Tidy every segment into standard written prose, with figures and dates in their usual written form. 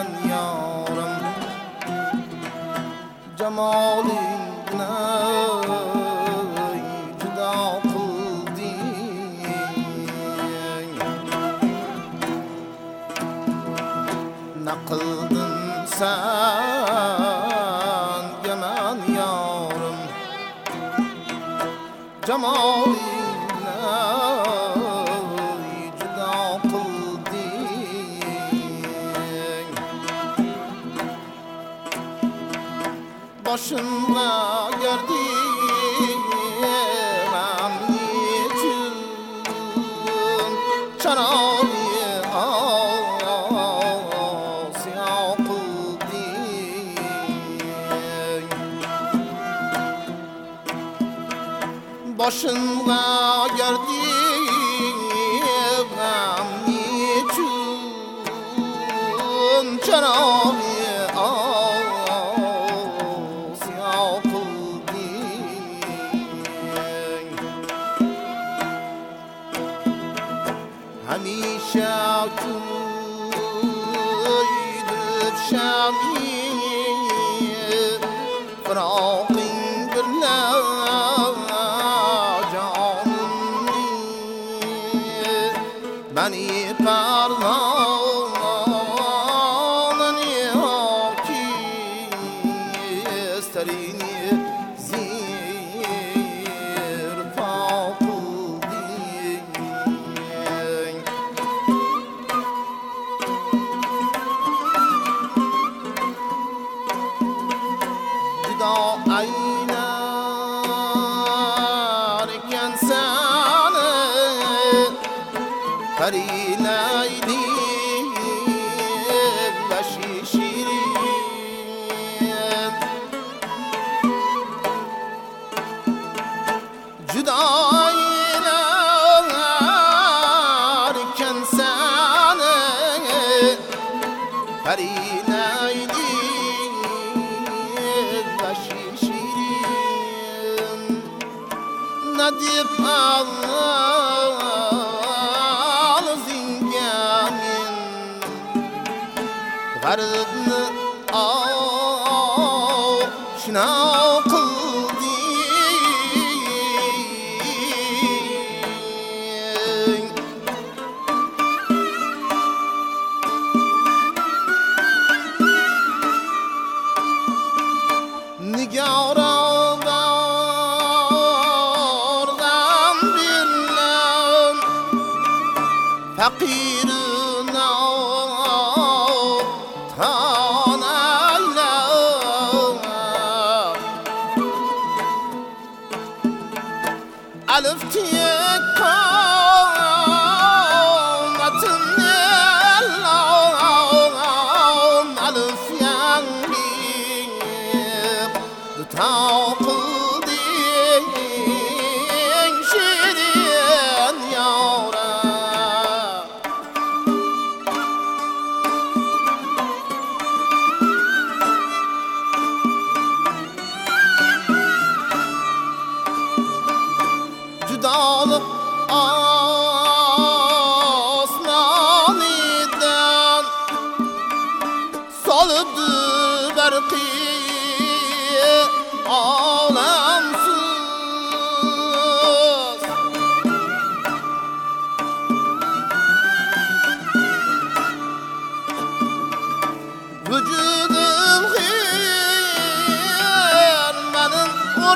yaman yorim jamolingni judo qilding naqildin sen yaman yorim jamolingni başımda gördüğüm için çanağı asya kıldın başımda gördüğüm için çanağı همیشه کویدرب شمی فراقین برلا جانمی منی پرواننی آکی استرینی زیر aynar seni Karileydi başı şirin Juda aynar seni Karileydi nadip al zingamin gardni shina qilding nigara فقيرنا تانينا ألف تيكونتن اللهم ألف ينبيب تاقلدين شيرين يا Judalık asmaniden salıdı berki alemsiz vücudum hürmenin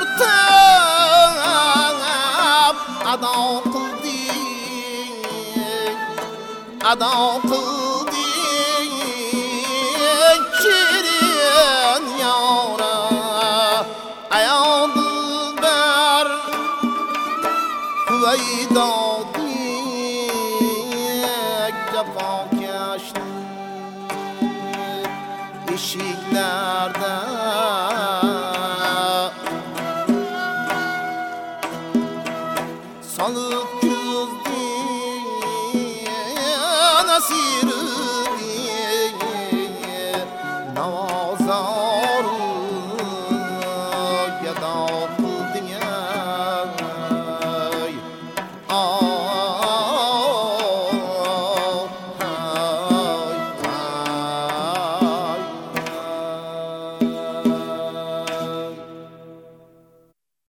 ortağım ada qilding shirin yora ayol dilbar huvaydodek jafokashni eshiklarda solib ko'zding nasiri